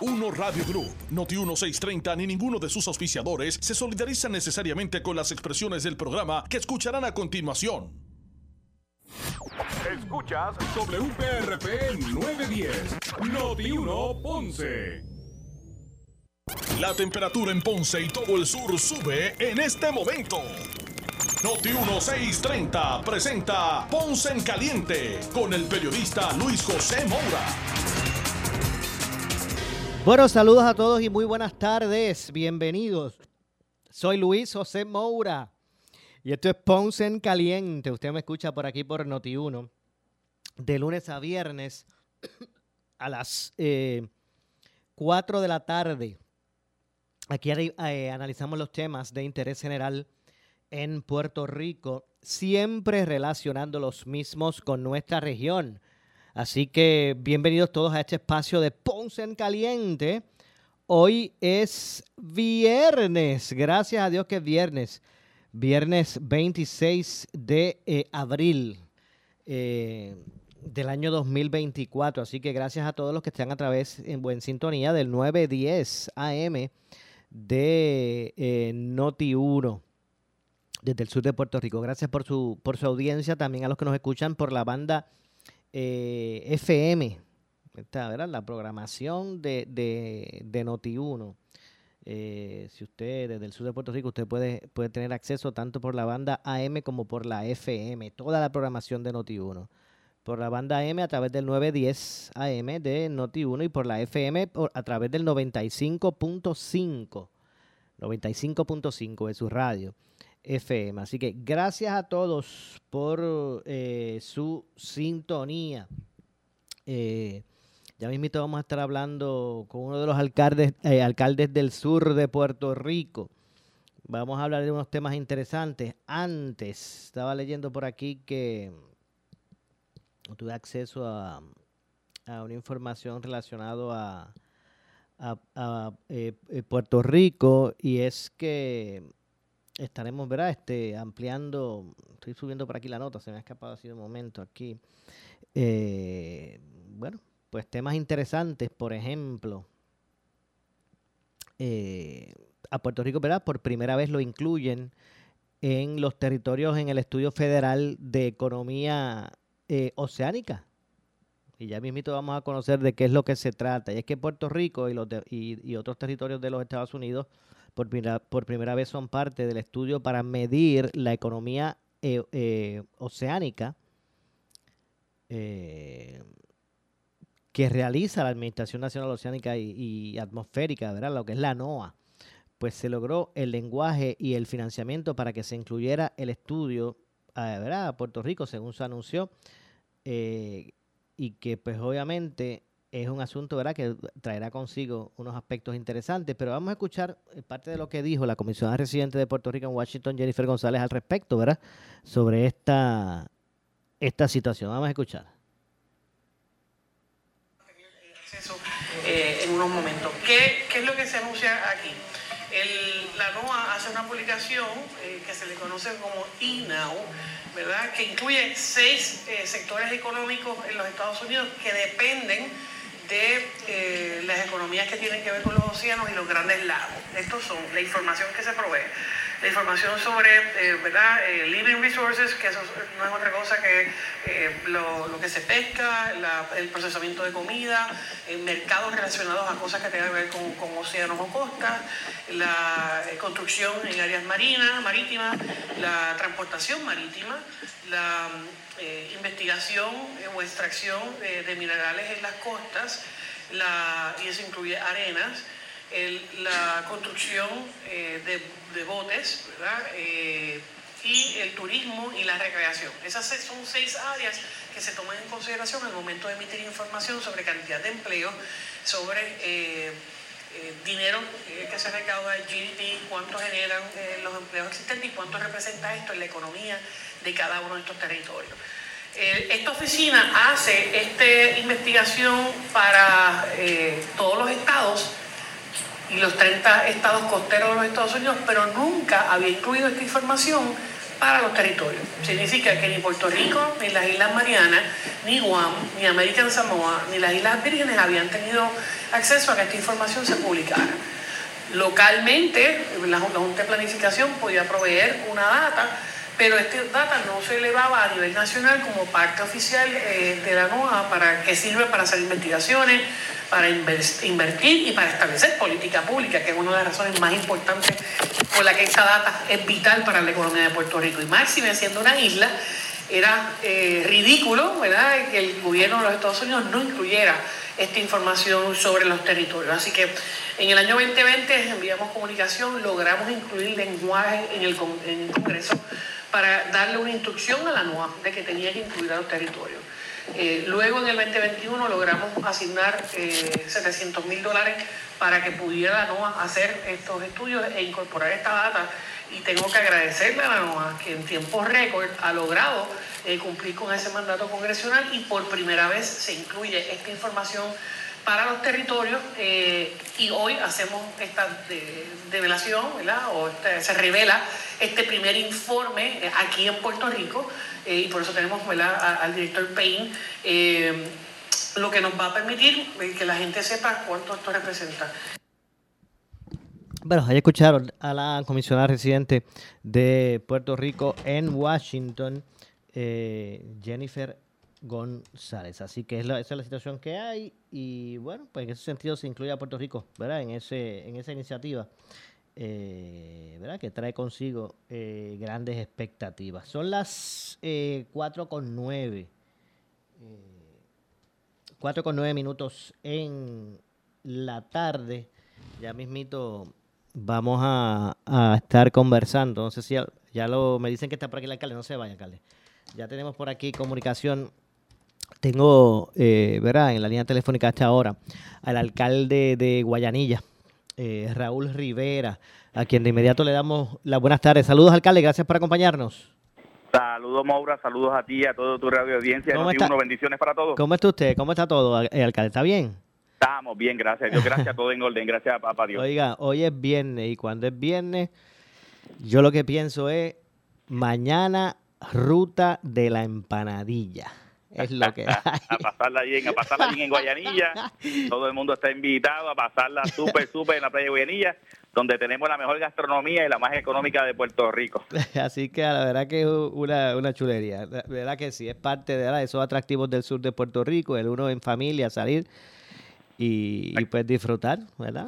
Noti1 Radio Group, Noti1 630 ni ninguno de sus auspiciadores se solidarizan necesariamente con las expresiones del programa que escucharán a continuación. Escuchas WPRP 910, Noti1 Ponce. La temperatura en Ponce y todo el sur sube en este momento. Noti1 630 presenta Ponce en Caliente con el periodista Luis José Moura. Bueno, saludos a todos y muy buenas tardes. Bienvenidos. Soy Luis José Moura y esto es Ponce en Caliente. Usted me escucha por aquí por Noti1 de lunes a viernes a las 4 de la tarde. Aquí analizamos los temas de interés general en Puerto Rico, siempre relacionando los mismos con nuestra región. Así que bienvenidos todos a este espacio de Ponce en Caliente. Hoy es viernes, gracias a Dios que es viernes. Viernes 26 de abril del año 2024. Así que gracias a todos los que están a través en buen sintonía del 910 AM de Noti1 desde el sur de Puerto Rico. Gracias por su audiencia, también a los que nos escuchan por la banda FM, ¿verdad? La programación de Noti1. Si usted desde el sur de Puerto Rico, usted puede tener acceso tanto por la banda AM como por la FM, toda la programación de Noti1. Por la banda AM a través del 910 AM de Noti1 y por la FM a través del 95.5 de su radio FM. Así que gracias a todos por su sintonía. Ya mismito vamos a estar hablando con uno de los alcaldes del sur de Puerto Rico. Vamos a hablar de unos temas interesantes. Antes, estaba leyendo por aquí que no tuve acceso a una información relacionada a Puerto Rico, y es que estaremos, ¿verdad? Ampliando, estoy subiendo por aquí la nota, se me ha escapado así de un momento aquí. Bueno, pues temas interesantes, por ejemplo, a Puerto Rico, ¿verdad? Por primera vez lo incluyen en los territorios en el Estudio Federal de Economía Oceánica. Y ya mismito vamos a conocer de qué es lo que se trata. Y es que Puerto Rico y otros territorios de los Estados Unidos por primera vez son parte del estudio para medir la economía oceánica que realiza la Administración Nacional Oceánica y Atmosférica, ¿verdad? Lo que es la NOAA. Pues se logró el lenguaje y el financiamiento para que se incluyera el estudio, ¿verdad?, a Puerto Rico, según se anunció, y que pues obviamente es un asunto, ¿verdad?, que traerá consigo unos aspectos interesantes. Pero vamos a escuchar parte de lo que dijo la comisionada residente de Puerto Rico en Washington, Jennifer González, al respecto, ¿verdad?, sobre esta situación. Vamos a escuchar. En unos momentos. ¿Qué es lo que se anuncia aquí? La NOAA hace una publicación que se le conoce como eNow, ¿verdad?, que incluye 6 sectores económicos en los Estados Unidos que dependen de las economías que tienen que ver con los océanos y los grandes lagos. Estos son la información que se provee. La información sobre ¿verdad? Living resources, que eso no es otra cosa que lo que se pesca, el procesamiento de comida, mercados relacionados a cosas que tengan que ver con océanos o costas, la construcción en áreas marítimas, la transportación marítima, la investigación o extracción de minerales en las costas, y eso incluye arenas, la construcción de botes, ¿verdad? Y el turismo y la recreación. Esas son 6 áreas que se toman en consideración al momento de emitir información sobre cantidad de empleo, sobre dinero que se recauda, el GDP, cuánto generan los empleos existentes y cuánto representa esto en la economía de cada uno de estos territorios. Esta oficina hace esta investigación para todos los estados y los 30 estados costeros de los Estados Unidos, pero nunca había incluido esta información para los territorios. Significa que ni Puerto Rico, ni las Islas Marianas, ni Guam, ni American Samoa, ni las Islas Vírgenes habían tenido acceso a que esta información se publicara. Localmente, la Junta de Planificación podía proveer una data, pero esta data no se elevaba a nivel nacional como parte oficial de la NOAA para que sirve para hacer investigaciones, para invertir y para establecer política pública, que es una de las razones más importantes por la que esta data es vital para la economía de Puerto Rico. Y máxime siendo una isla, era ridículo, ¿verdad?, que el gobierno de los Estados Unidos no incluyera esta información sobre los territorios. Así que en el año 2020 enviamos comunicación, logramos incluir lenguaje en el Congreso para darle una instrucción a la NOAA de que tenía que incluir a los territorios. Luego en el 2021 logramos asignar $700,000 para que pudiera la NOAA hacer estos estudios e incorporar esta data, y tengo que agradecerle a la NOAA que en tiempo récord ha logrado cumplir con ese mandato congresional, y por primera vez se incluye esta información para los territorios, y hoy hacemos esta develación, ¿verdad? Se revela este primer informe aquí en Puerto Rico, y por eso tenemos, ¿verdad?, al director Payne, lo que nos va a permitir que la gente sepa cuánto esto representa. Bueno, ahí escucharon a la comisionada residente de Puerto Rico en Washington, Jennifer González. Así que esa es la situación que hay, y bueno, pues en ese sentido se incluye a Puerto Rico, ¿verdad?, en esa iniciativa, ¿verdad?, que trae consigo grandes expectativas. Son las 4:09. 4:09 minutos en la tarde. Ya mismito vamos a estar conversando. No sé si me dicen que está por aquí el alcalde. No se vaya, alcalde. Ya tenemos por aquí comunicación. Tengo, ¿verdad?, en la línea telefónica hasta ahora al alcalde de Guayanilla, Raúl Rivera, a quien de inmediato le damos las buenas tardes. Saludos, alcalde, gracias por acompañarnos. Saludos, Maura, saludos a ti y a toda tu radio audiencia. Bendiciones para todos. ¿Cómo está usted? ¿Cómo está todo, alcalde? ¿Está bien? Estamos bien, gracias a Dios, gracias a todo en orden, gracias a papá Dios. Oiga, hoy es viernes, y cuando es viernes, yo lo que pienso es mañana ruta de la empanadilla. Es lo que hay. A pasarla bien en Guayanilla. Todo el mundo está invitado a pasarla súper en la playa de Guayanilla, donde tenemos la mejor gastronomía y la más económica de Puerto Rico. Así que la verdad que es una chulería. La verdad que sí, es parte de esos atractivos del sur de Puerto Rico, el uno en familia salir y pues disfrutar, ¿verdad?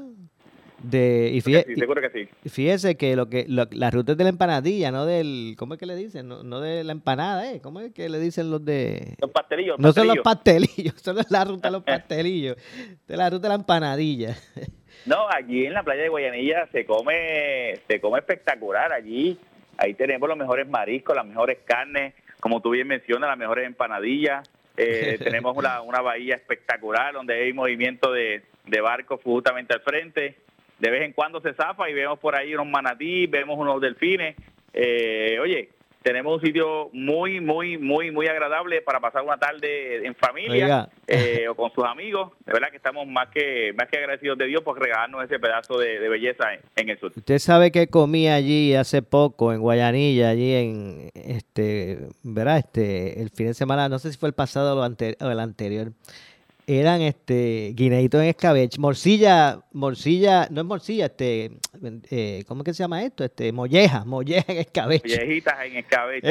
Seguro que sí. Fíjese que las rutas de la empanadilla, no del, ¿cómo es que le dicen? No de la empanada, ¿eh? ¿Cómo es que le dicen los de...? Los pastelillos. No son los pastelillos, son la ruta de los pastelillos, de la ruta de la empanadilla. No, aquí en la playa de Guayanilla se come espectacular. Ahí tenemos los mejores mariscos, las mejores carnes, como tú bien mencionas, las mejores empanadillas. Tenemos una bahía espectacular donde hay movimiento de barcos justamente al frente. De vez en cuando se zafa y vemos por ahí unos manatí, vemos unos delfines. Oye, tenemos un sitio muy agradable para pasar una tarde en familia o con sus amigos. De verdad que estamos más que agradecidos de Dios por regalarnos ese pedazo de belleza en el sur. Usted sabe que comí allí hace poco en Guayanilla, allí en ¿verdad? El fin de semana, no sé si fue el pasado o el anterior. Eran guineitos en escabeche, morcilla, no es morcilla, ¿cómo es que se llama esto? Molleja en escabeche. Mollejitas en escabeche.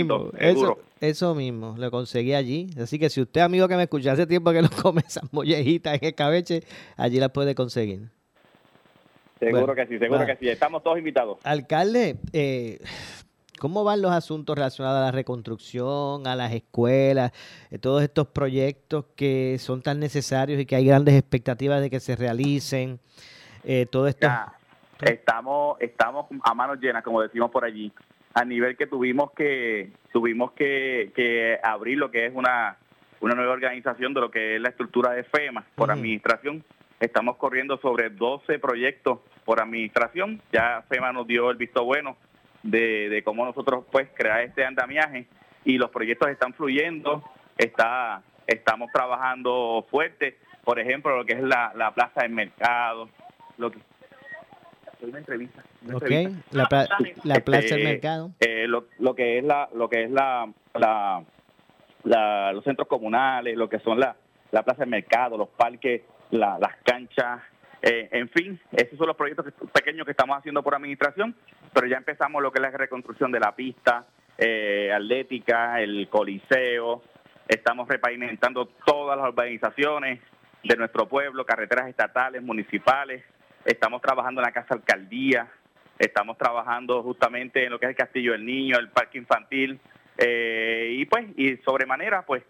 Eso mismo, lo conseguí allí. Así que si usted, amigo que me escucha, hace tiempo que no come esas mollejitas en escabeche, allí las puede conseguir. Seguro que sí, estamos todos invitados. Alcalde, ¿cómo van los asuntos relacionados a la reconstrucción, a las escuelas, todos estos proyectos que son tan necesarios y que hay grandes expectativas de que se realicen? Todo esto. Estamos a manos llenas, como decimos por allí, a nivel que tuvimos que abrir lo que es una nueva organización de lo que es la estructura de FEMA por administración. Estamos corriendo sobre 12 proyectos por administración. Ya FEMA nos dio el visto bueno de cómo nosotros pues crear este andamiaje, y los proyectos están fluyendo, estamos trabajando fuerte, por ejemplo, lo que es la plaza del mercado, una entrevista. Ok, la Plaza del Mercado. Lo que es los centros comunales, lo que son la Plaza del Mercado, los parques, las canchas, en fin, esos son los proyectos pequeños que estamos haciendo por administración, pero ya empezamos lo que es la reconstrucción de la pista atlética, el coliseo, estamos repavimentando todas las urbanizaciones de nuestro pueblo, carreteras estatales, municipales, estamos trabajando en la Casa Alcaldía, estamos trabajando justamente en lo que es el Castillo del Niño, el Parque Infantil, y sobremanera, pues,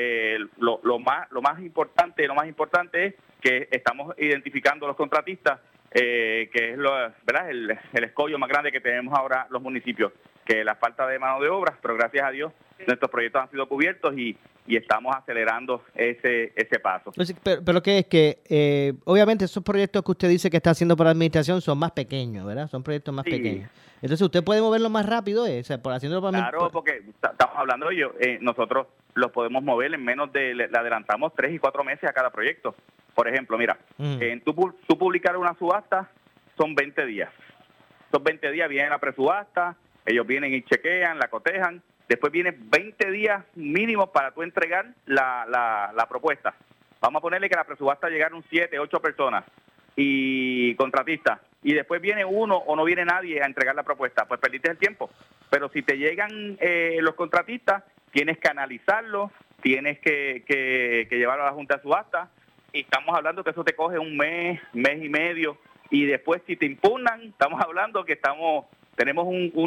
lo más importante es que estamos identificando los contratistas, que es ¿verdad? El escollo más grande que tenemos ahora los municipios, que es la falta de mano de obra, pero gracias a Dios nuestros proyectos han sido cubiertos y estamos acelerando ese paso. Pero que es que, obviamente, esos proyectos que usted dice que está haciendo por la administración son más pequeños, ¿verdad? Son proyectos más pequeños. Entonces, ¿usted puede moverlo más rápido? Por haciéndolo por Claro, porque estamos hablando de ello. Nosotros los podemos mover en menos le adelantamos 3 y 4 meses a cada proyecto. Por ejemplo, mira, tú publicar una subasta son 20 días. Esos 20 días viene la presubasta, ellos vienen y chequean, la cotejan. Después vienen 20 días mínimos para tú entregar la propuesta. Vamos a ponerle que la presubasta llegaron 7, 8 personas y contratistas. Y después viene uno o no viene nadie a entregar la propuesta. Pues perdiste el tiempo. Pero si te llegan los contratistas, tienes que analizarlo, tienes que llevarlo a la Junta de Subasta. Y estamos hablando que eso te coge un mes, mes y medio. Y después si te impugnan, estamos hablando que tenemos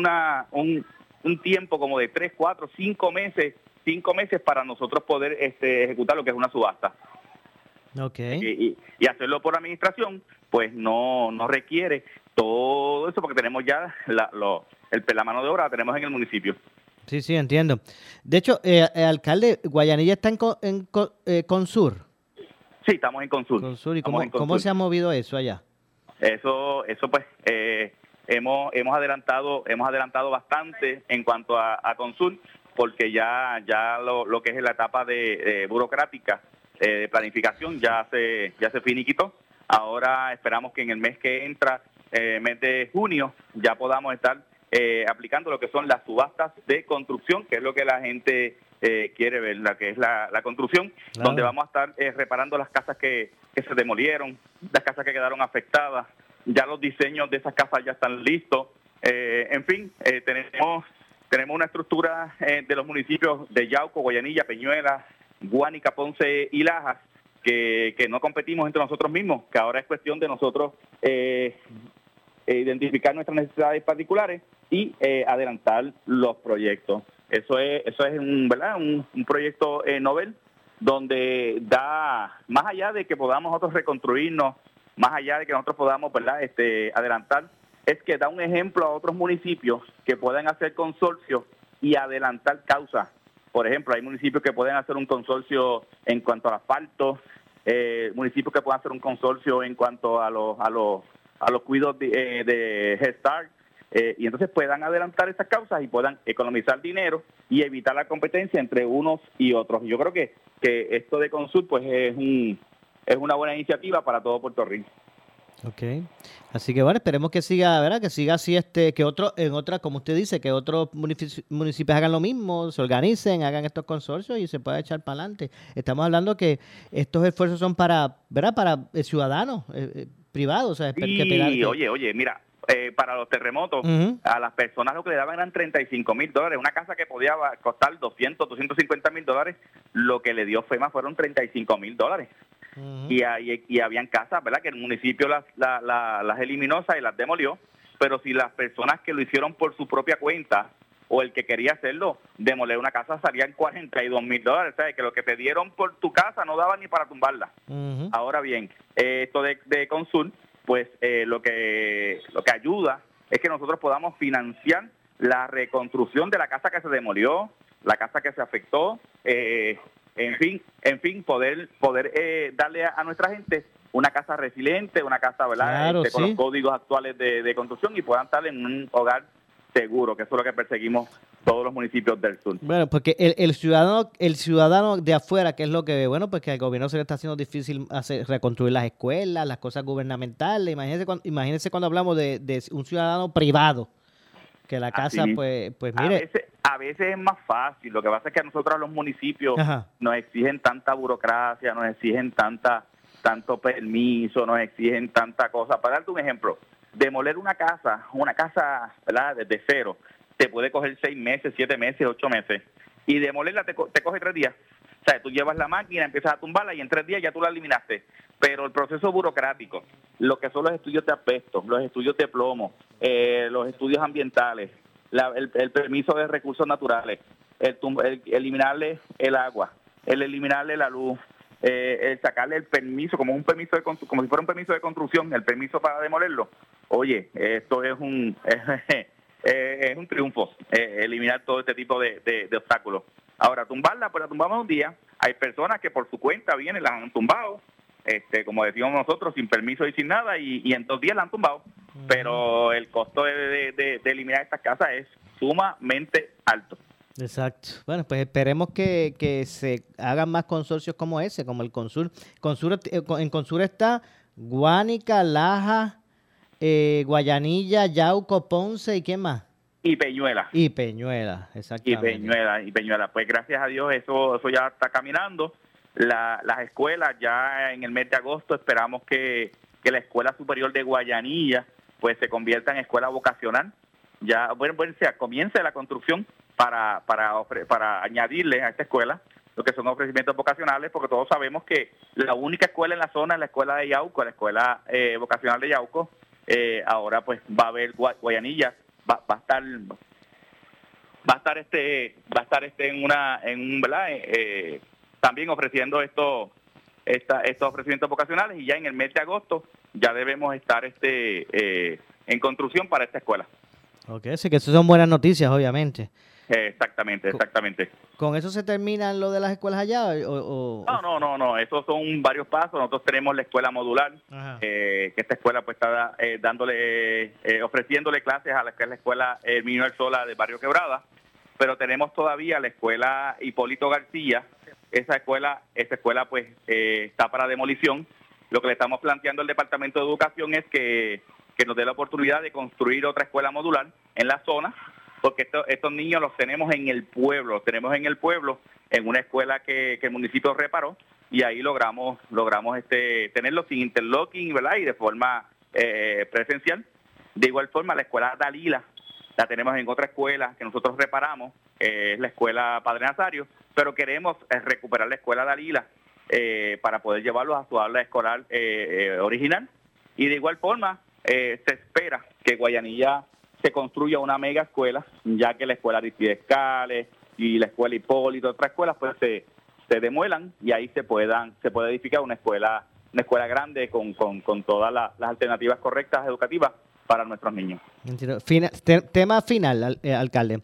un tiempo como de 3, 4, 5 meses para nosotros poder ejecutar lo que es una subasta. Okay. Y hacerlo por administración, pues no requiere todo eso porque tenemos ya la mano de obra la tenemos en el municipio. Sí, entiendo. De hecho, alcalde, Guayanilla está en Consur. Sí, estamos en Consur. ¿Y cómo se ha movido eso allá? Eso pues hemos adelantado bastante en cuanto a Consur, porque ya lo que es la etapa de burocrática de planificación ya se finiquitó. Ahora esperamos que en el mes que entra, mes de junio, ya podamos estar aplicando lo que son las subastas de construcción, que es lo que la gente quiere ver, la que es la construcción, donde vamos a estar reparando las casas que se demolieron, las casas que quedaron afectadas. Ya los diseños de esas casas ya están listos. En fin, tenemos una estructura de los municipios de Yauco, Guayanilla, Peñuelas, Guánica, Ponce y Lajas, que no competimos entre nosotros mismos, que ahora es cuestión de nosotros identificar nuestras necesidades particulares y adelantar los proyectos. Eso es un proyecto novel, donde da, más allá de que podamos nosotros reconstruirnos, más allá de que nosotros podamos adelantar, es que da un ejemplo a otros municipios que puedan hacer consorcios y adelantar causas. Por ejemplo, hay municipios que pueden hacer un consorcio en cuanto al asfalto, municipios que pueden hacer un consorcio en cuanto a los cuidados de Head Start, y entonces puedan adelantar esas causas y puedan economizar dinero y evitar la competencia entre unos y otros. Yo creo que esto de Consur pues es una buena iniciativa para todo Puerto Rico. Okay. Así que bueno, esperemos que siga, ¿verdad? Que siga así, como usted dice, que otros municipios hagan lo mismo, se organicen, hagan estos consorcios y se pueda echar para adelante. Estamos hablando que estos esfuerzos son para, ¿verdad? Para ciudadanos privados, o sea, Oye, mira, para los terremotos, a las personas lo que le daban eran $35,000. Una casa que podía costar $200,000, $250,000, lo que le dio FEMA fueron $35,000. Y habían casas, ¿verdad?, que el municipio las eliminó y las demolió, pero si las personas que lo hicieron por su propia cuenta o el que quería hacerlo, demoler una casa salían $42,000, o sea, que lo que te dieron por tu casa no daba ni para tumbarla. Ahora bien, esto de Consur, pues lo que ayuda es que nosotros podamos financiar la reconstrucción de la casa que se demolió, la casa que se afectó, en fin, poder darle a nuestra gente una casa resiliente, una casa, ¿verdad? Claro, con los códigos actuales de construcción y puedan estar en un hogar seguro, que eso es lo que perseguimos todos los municipios del sur. Bueno, porque el ciudadano de afuera, que es lo que, bueno, pues que al gobierno se le está haciendo difícil reconstruir las escuelas, las cosas gubernamentales. Imagínense cuando hablamos de un ciudadano privado, que la casa, Así, pues mire. A veces es más fácil. Lo que pasa es que a nosotros los municipios nos exigen tanta burocracia, nos exigen tanto permiso, nos exigen tanta cosa. Para darte un ejemplo, demoler una casa, ¿verdad?, desde cero, te puede coger 6 meses, 7 meses, 8 meses. Y demolerla te coge 3 días. O sea, tú llevas la máquina, empiezas a tumbarla y en 3 días ya tú la eliminaste. Pero el proceso burocrático, lo que son los estudios de asbesto, los estudios de plomo, los estudios ambientales, el permiso de recursos naturales, el eliminarle el agua, el eliminarle la luz, el sacarle el permiso, como si fuera un permiso de construcción, el permiso para demolerlo. Oye, esto es un triunfo, eliminar todo este tipo de obstáculos. Ahora, tumbarla, pues la tumbamos un día. Hay personas que por su cuenta vienen, las han tumbado, como decíamos nosotros, sin permiso y sin nada, y en 2 días la han tumbado. Pero el costo de eliminar estas casas es sumamente alto. Exacto. Bueno, pues esperemos que se hagan más consorcios como ese, como el Consur. En Consur está Guánica, Laja, Guayanilla, Yauco, Ponce y ¿qué más? Y Peñuela. Exactamente. Y Peñuela. Pues gracias a Dios eso ya está caminando. Las escuelas ya en el mes de agosto esperamos que la Escuela Superior de Guayanilla pues se convierta en escuela vocacional. Ya, comience la construcción para añadirle a esta escuela lo que son ofrecimientos vocacionales, porque todos sabemos que la única escuela en la zona es la escuela de Yauco, la escuela vocacional de Yauco. Ahora pues va a haber Guayanilla, va a estar también ofreciendo estos ofrecimientos vocacionales, y ya en el mes de agosto ya debemos estar en construcción para esta escuela. Ok, sí que eso son buenas noticias, obviamente. Exactamente. ¿Con eso se termina lo de las escuelas allá? No, esos son varios pasos. Nosotros tenemos la escuela modular, que esta escuela pues está ofreciéndole clases a la que es la escuela Manuel Sola de Barrio Quebrada, pero tenemos todavía la escuela Hipólito García. Esa escuela pues está para demolición. Lo que le estamos planteando al Departamento de Educación es que nos dé la oportunidad de construir otra escuela modular en la zona, porque estos niños los tenemos en el pueblo, en una escuela que el municipio reparó, y ahí logramos tenerlos sin interlocking, ¿verdad?, y de forma presencial. De igual forma, la escuela Dalila la tenemos en otra escuela que nosotros reparamos, es la escuela Padre Nazario, pero queremos recuperar la escuela Dalila para poder llevarlos a su aula escolar original. Y de igual forma, se espera que Guayanilla se construya una mega escuela, ya que la escuela Aristides Cales y la escuela Hipólito, otras escuelas, pues se demuelan, y ahí se puede edificar una escuela grande con todas las alternativas correctas educativas para nuestros niños. Tema final, alcalde.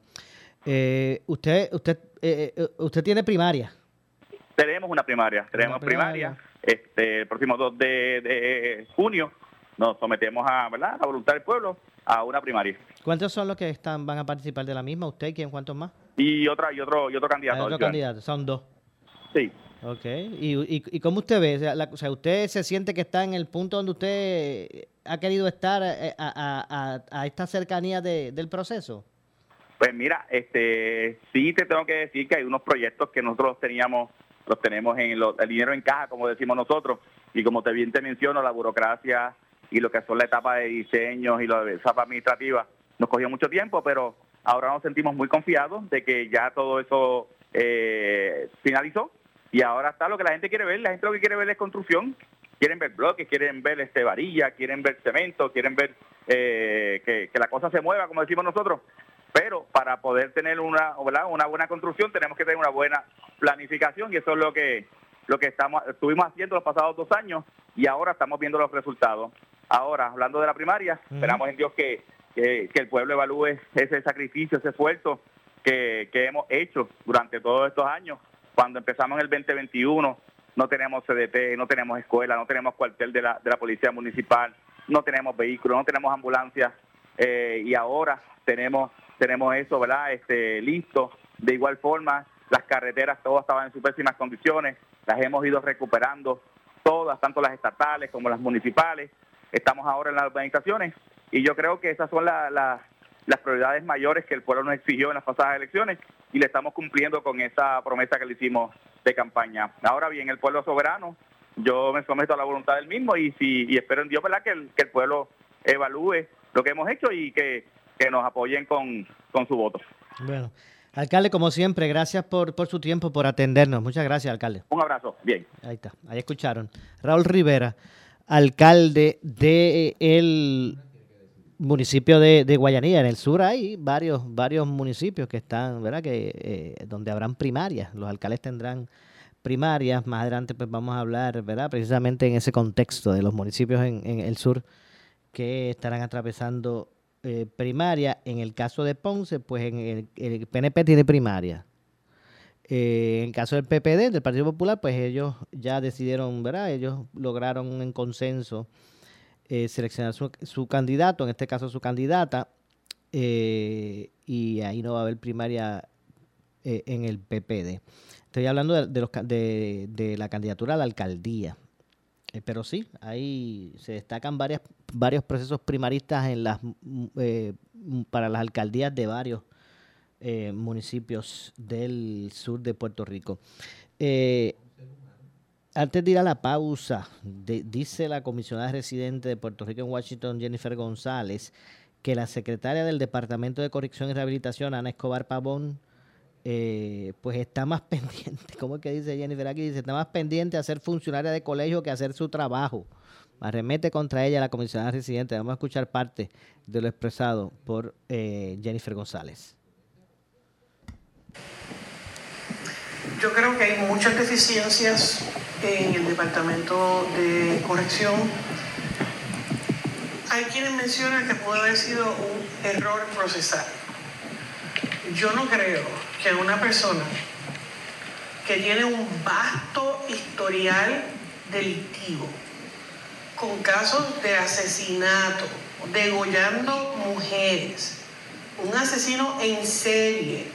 Usted tiene primaria. Tenemos una primaria. El próximo 2 de junio nos sometemos a la voluntad del pueblo a una primaria. ¿Cuántos son los que van a participar de la misma? ¿Usted? ¿Quién? ¿Cuántos más? Y otro candidato. Otro candidato, son 2. Sí. Ok. ¿Y cómo usted ve? O sea, ¿usted se siente que está en el punto donde usted ha querido estar a esta cercanía del proceso? Pues mira, sí te tengo que decir que hay unos proyectos que nosotros los tenemos el dinero en caja, como decimos nosotros, y como bien te menciono, la burocracia y lo que son la etapa de diseños y la etapa administrativa nos cogió mucho tiempo, pero ahora nos sentimos muy confiados de que ya todo eso finalizó, y ahora está lo que la gente quiere ver. La gente lo que quiere ver es construcción, quieren ver bloques, quieren ver varilla, quieren ver cemento, quieren ver que la cosa se mueva, como decimos nosotros. Pero para poder tener una buena construcción tenemos que tener una buena planificación, y eso es lo que estuvimos haciendo los pasados 2 años, y ahora estamos viendo los resultados. Ahora, hablando de la primaria, esperamos en Dios que el pueblo evalúe ese sacrificio, ese esfuerzo que hemos hecho durante todos estos años. Cuando empezamos en el 2021, no tenemos CDT, no tenemos escuela, no tenemos cuartel de la Policía Municipal, no tenemos vehículos, no tenemos ambulancias, y ahora tenemos tenemos eso, ¿verdad? Listo. De igual forma, las carreteras todas estaban en sus pésimas condiciones, las hemos ido recuperando todas, tanto las estatales como las municipales. Estamos ahora en las urbanizaciones y yo creo que esas son las prioridades mayores que el pueblo nos exigió en las pasadas elecciones y le estamos cumpliendo con esa promesa que le hicimos de campaña. Ahora bien, el pueblo soberano, yo me someto a la voluntad del mismo y espero en Dios, ¿verdad?, que el pueblo evalúe lo que hemos hecho y que nos apoyen con su voto. Bueno, alcalde, como siempre, gracias por su tiempo, por atendernos. Muchas gracias, alcalde. Un abrazo. Bien. Ahí está, ahí escucharon. Raúl Rivera, alcalde del municipio de Guayanilla. En el sur hay varios municipios que están, ¿verdad?, que donde habrán primarias. Los alcaldes tendrán primarias. Más adelante pues vamos a hablar, ¿verdad?, precisamente en ese contexto de los municipios en el sur que estarán atravesando primaria. En el caso de Ponce, pues el PNP tiene primaria. En el caso del PPD, del Partido Popular, pues ellos ya decidieron, ¿verdad? Ellos lograron en consenso seleccionar su candidato, en este caso su candidata, y ahí no va a haber primaria en el PPD. Estoy hablando de la candidatura a la alcaldía. Pero sí, ahí se destacan varios procesos primaristas para las alcaldías de varios municipios del sur de Puerto Rico. Antes de ir a la pausa, dice la comisionada residente de Puerto Rico en Washington, Jennifer González, que la secretaria del Departamento de Corrección y Rehabilitación, Ana Escobar Pavón, pues está más pendiente, ¿cómo es que dice Jennifer aquí? Dice, está más pendiente a ser funcionaria de colegio que a hacer su trabajo. Arremete contra ella la comisionada residente. Vamos a escuchar parte de lo expresado por Jennifer González. Yo creo que hay muchas deficiencias en el Departamento de Corrección. Hay quienes mencionan que puede haber sido un error procesal. Yo no creo que una persona que tiene un vasto historial delictivo, con casos de asesinato, degollando mujeres, un asesino en serie,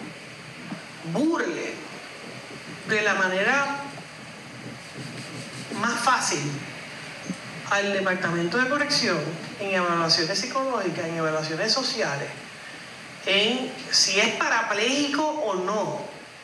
burle de la manera más fácil al Departamento de Corrección en evaluaciones psicológicas, en evaluaciones sociales, en si es parapléjico o no,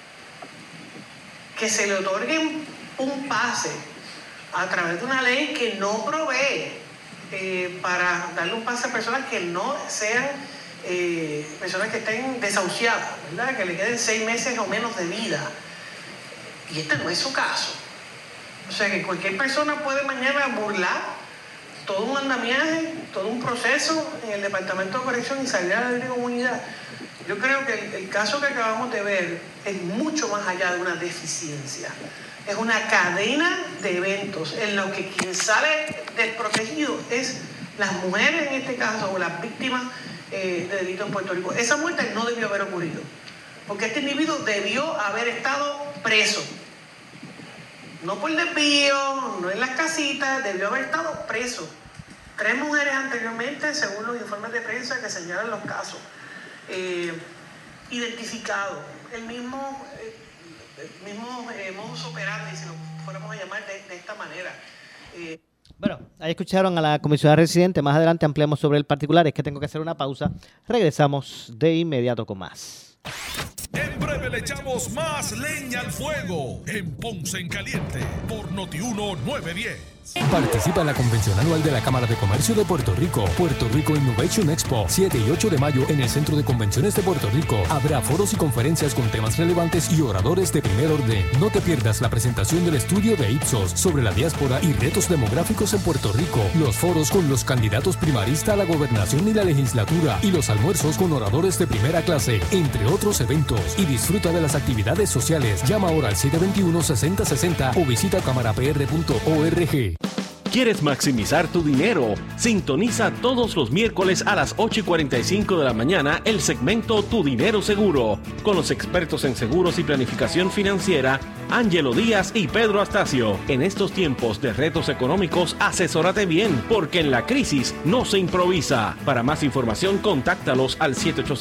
que se le otorgue un pase a través de una ley que no provee para darle un pase a personas que no sean personas que estén desahuciadas, ¿verdad?, que le queden 6 meses o menos de vida. Y este no es su caso. O sea que cualquier persona puede mañana burlar todo un andamiaje, todo un proceso en el Departamento de Corrección y salir a la libre comunidad. Yo creo que el caso que acabamos de ver es mucho más allá de una deficiencia. Es una cadena de eventos en los que quien sale desprotegido es las mujeres, en este caso, o las víctimas de delito en Puerto Rico. Esa muerte no debió haber ocurrido, porque este individuo debió haber estado preso. No por desvío, no en las casitas, debió haber estado preso. 3 mujeres anteriormente, según los informes de prensa que señalan los casos, identificados. El mismo modus operandi, si lo fuéramos a llamar de esta manera. Bueno, ahí escucharon a la comisionada residente. Más adelante ampliamos sobre el particular. Es que tengo que hacer una pausa. Regresamos de inmediato con más. En breve le echamos más leña al fuego en Ponce en Caliente por Noti1 910. Participa en la convención anual de la Cámara de Comercio de Puerto Rico, Puerto Rico Innovation Expo, 7 y 8 de mayo en el Centro de Convenciones de Puerto Rico. Habrá foros y conferencias con temas relevantes y oradores de primer orden. No te pierdas la presentación del estudio de Ipsos sobre la diáspora y retos demográficos en Puerto Rico, los foros con los candidatos primaristas a la gobernación y la legislatura y los almuerzos con oradores de primera clase, entre otros eventos. Y disfruta de las actividades sociales. Llama ahora al 721-6060 o visita camarapr.org. ¿Quieres maximizar tu dinero? Sintoniza todos los miércoles a las 8:45 de la mañana el segmento Tu Dinero Seguro, con los expertos en seguros y planificación financiera, Ángelo Díaz y Pedro Astacio. En estos tiempos de retos económicos, asesórate bien, porque en la crisis no se improvisa. Para más información, contáctalos al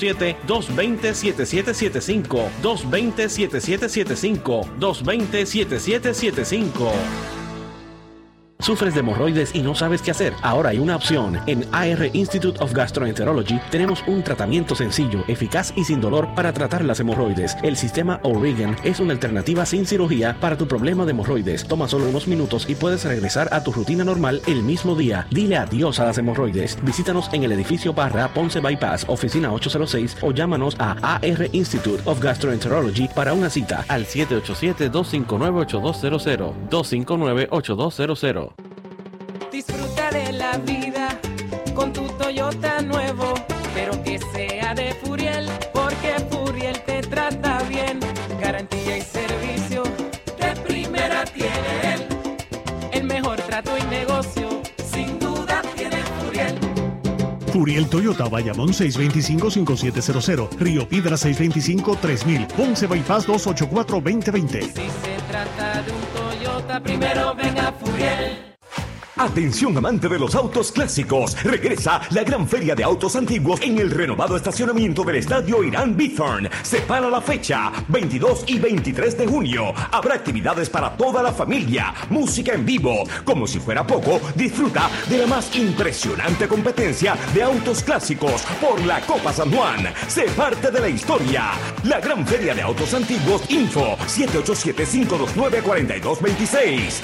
787-220-7775, 220-7775, 220-7775. ¿Sufres de hemorroides y no sabes qué hacer? Ahora hay una opción. En AR Institute of Gastroenterology tenemos un tratamiento sencillo, eficaz y sin dolor para tratar las hemorroides. El sistema O'Regan es una alternativa sin cirugía para tu problema de hemorroides. Toma solo unos minutos y puedes regresar a tu rutina normal el mismo día. Dile adiós a las hemorroides. Visítanos en el edificio Parra, Ponce Bypass, oficina 806, o llámanos a AR Institute of Gastroenterology para una cita al 787-259-8200, 259-8200. Disfruta de la vida con tu Toyota nuevo, pero que sea de Furiel, porque Furiel te trata bien. Garantía y servicio de primera tiene él. El mejor trato y negocio, sin duda tiene Furiel. Furiel Toyota, Bayamón 625-5700, Río Piedra 625-3000, Ponce Bypass 284-2020. Si se trata de un Toyota, primero venga Furiel. Atención amante de los autos clásicos, regresa la gran feria de autos antiguos en el renovado estacionamiento del estadio Irán Bithorn. Separa la fecha, 22 y 23 de junio. Habrá actividades para toda la familia, música en vivo. Como si fuera poco, disfruta de la más impresionante competencia de autos clásicos por la Copa San Juan. Sé parte de la historia. La gran feria de autos antiguos, info 787-529-4226.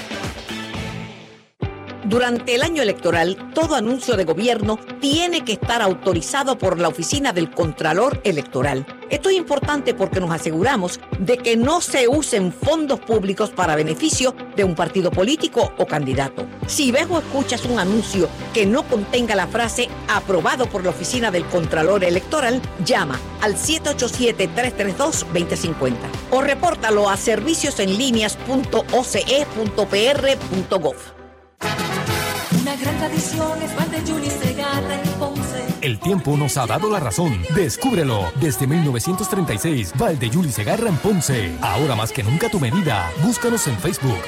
Durante el año electoral, todo anuncio de gobierno tiene que estar autorizado por la Oficina del Contralor Electoral. Esto es importante porque nos aseguramos de que no se usen fondos públicos para beneficio de un partido político o candidato. Si ves o escuchas un anuncio que no contenga la frase aprobado por la Oficina del Contralor Electoral, llama al 787-332-2050 o repórtalo a serviciosenlineas.oce.pr.gov. Una gran tradición es más de Julie Segarra en Ponce. El tiempo nos ha dado la razón. Descúbrelo. Desde 1936, Valde Julie Segarra en Ponce. Ahora más que nunca tu medida. Búscanos en Facebook,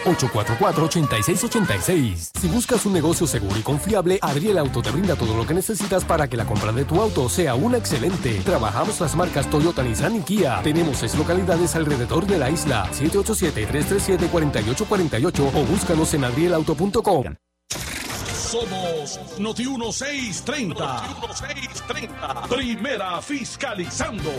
844-8686. Si buscas un negocio seguro y confiable, Adriel Auto te brinda todo lo que necesitas para que la compra de tu auto sea una excelente. Trabajamos las marcas Toyota, Nissan y Kia. Tenemos 6 localidades alrededor de la isla. 787-337-4848 o búscanos en adrielauto.com. Somos Noti 1630. Primera fiscalizando.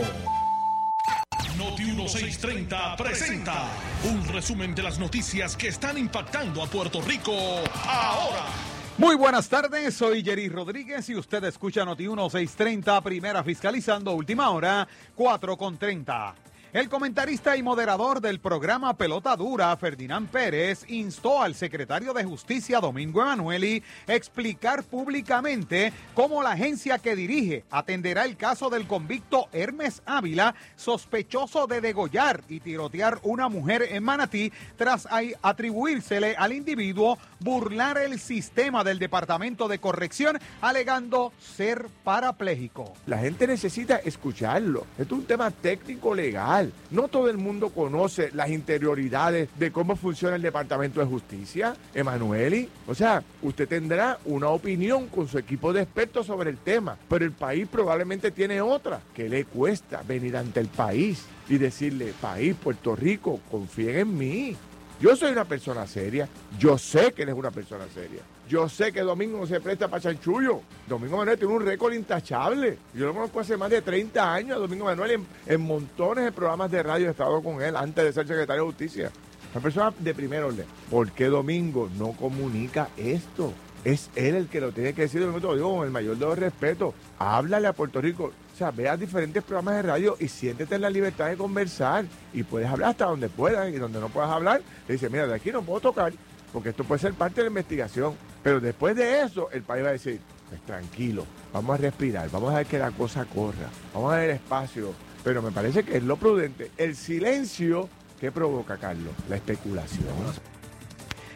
Noti 1630 presenta un resumen de las noticias que están impactando a Puerto Rico ahora. Muy buenas tardes, soy Jerry Rodríguez y usted escucha Noti 1630, Primera Fiscalizando, última hora, 4:30. El comentarista y moderador del programa Pelota Dura, Ferdinand Pérez, instó al secretario de Justicia, Domingo Emanueli, a explicar públicamente cómo la agencia que dirige atenderá el caso del convicto Hermes Ávila, sospechoso de degollar y tirotear una mujer en Manatí, tras atribuírsele al individuo burlar el sistema del Departamento de Corrección, alegando ser parapléjico. La gente necesita escucharlo. Esto es un tema técnico legal. No todo el mundo conoce las interioridades de cómo funciona el Departamento de Justicia, Emanueli. O sea, usted tendrá una opinión con su equipo de expertos sobre el tema, pero el país probablemente tiene otra. ¿Qué le cuesta venir ante el país y decirle, país, Puerto Rico, confíen en mí? Yo soy una persona seria. Yo sé que él es una persona seria. Yo sé que Domingo no se presta para chanchullo. Domingo Manuel tiene un récord intachable. Yo lo conozco hace más de 30 años a Domingo Manuel en montones de programas de radio. He estado con él antes de ser secretario de Justicia. Una persona de primer orden. ¿Por qué Domingo no comunica esto? Es él el que lo tiene que decir. Domingo, te lo digo con el mayor de los respetos. Háblale a Puerto Rico. O sea, ve a diferentes programas de radio y siéntete en la libertad de conversar. Y puedes hablar hasta donde puedas. Y donde no puedas hablar, le dice, mira, de aquí no puedo tocar, porque esto puede ser parte de la investigación. Pero después de eso, el país va a decir, pues tranquilo, vamos a respirar, vamos a ver que la cosa corra, vamos a ver espacio. Pero me parece que es lo prudente. El silencio, ¿qué provoca, Carlos? La especulación.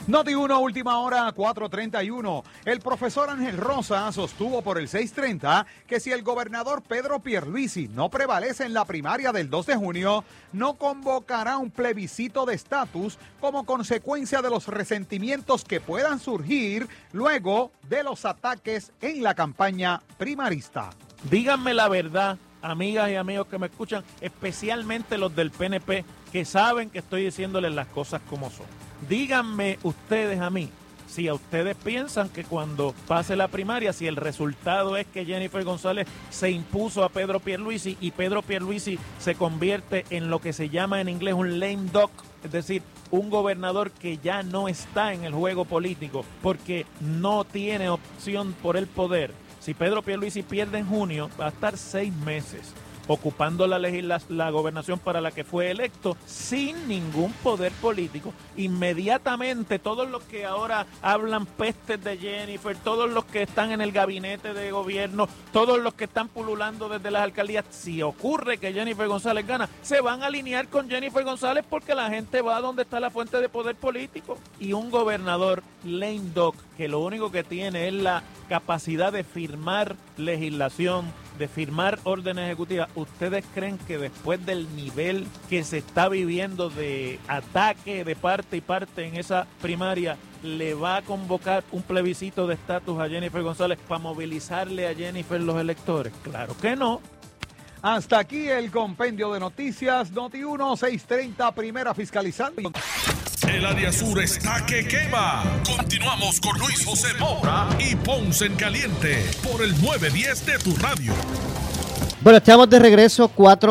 Noti1, última hora, 4:31. El profesor Ángel Rosa sostuvo por el 630 que si el gobernador Pedro Pierluisi no prevalece en la primaria del 2 de junio, no convocará un plebiscito de estatus como consecuencia de los resentimientos que puedan surgir luego de los ataques en la campaña primarista. Díganme la verdad, amigas y amigos que me escuchan, especialmente los del PNP, que saben que estoy diciéndoles las cosas como son. Díganme ustedes a mí, si a ustedes piensan que cuando pase la primaria, si el resultado es que Jennifer González se impuso a Pedro Pierluisi y Pedro Pierluisi se convierte en lo que se llama en inglés un lame duck, es decir, un gobernador que ya no está en el juego político porque no tiene opción por el poder. Si Pedro Pierluisi pierde en junio, va a estar 6 meses ocupando la gobernación para la que fue electo sin ningún poder político. Inmediatamente todos los que ahora hablan pestes de Jennifer, todos los que están en el gabinete de gobierno, todos los que están pululando desde las alcaldías, si ocurre que Jennifer González gana, se van a alinear con Jennifer González porque la gente va donde está la fuente de poder político. Y un gobernador lame duck que lo único que tiene es la capacidad de firmar legislación, de firmar órdenes ejecutivas. ¿Ustedes creen que después del nivel que se está viviendo de ataque de parte y parte en esa primaria, le va a convocar un plebiscito de estatus a Jennifer González para movilizarle a Jennifer los electores? Claro que no. Hasta aquí el compendio de noticias. Noti1, 630, primera fiscalizando. El área sur está que quema. Continuamos con Luis José Moura y Ponce en Caliente por el 910 de tu radio. Bueno, estamos de regreso,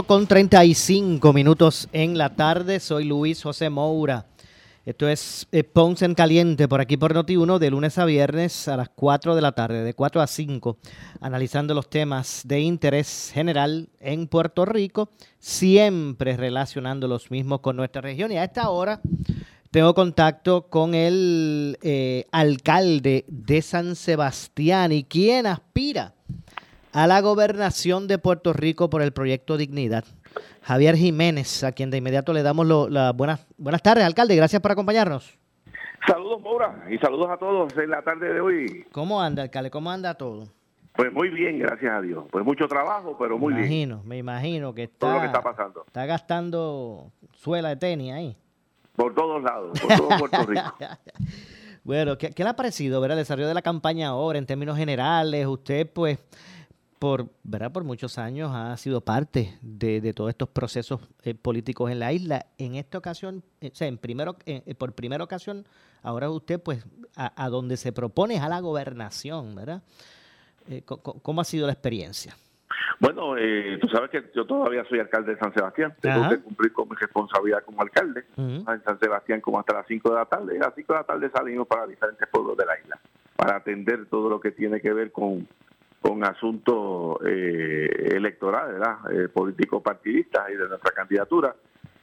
4:35 en la tarde. Soy Luis José Moura. Esto es Ponce en Caliente por aquí por Noti1 de lunes a viernes a las 4 de la tarde, de 4 a 5, analizando los temas de interés general en Puerto Rico, siempre relacionando los mismos con nuestra región. Y a esta hora tengo contacto con el alcalde de San Sebastián y quien aspira a la gobernación de Puerto Rico por el Proyecto Dignidad, Javier Jiménez, a quien de inmediato le damos las buenas tardes, alcalde. Gracias por acompañarnos. Saludos, Moura, y saludos a todos en la tarde de hoy. ¿Cómo anda, alcalde? ¿Cómo anda todo? Pues muy bien, gracias a Dios. Pues mucho trabajo, pero muy bien. Me imagino que todo lo que está pasando. Está gastando suela de tenis ahí. Por todos lados, por todo Puerto Rico. Bueno, ¿qué le ha parecido, verdad, el desarrollo de la campaña ahora en términos generales? Usted, pues, por muchos años ha sido parte de todos estos procesos políticos en la isla. En esta ocasión, por primera ocasión, ahora usted, pues, a donde se propone es a la gobernación, ¿verdad? ¿Cómo ha sido la experiencia? Bueno, tú sabes que yo todavía soy alcalde de San Sebastián. Tengo que cumplir con mi responsabilidad como alcalde. En San Sebastián como hasta las 5 de la tarde. Y a las 5 de la tarde salimos para diferentes pueblos de la isla para atender todo lo que tiene que ver con asuntos electorales, ¿verdad? Políticos partidistas y de nuestra candidatura.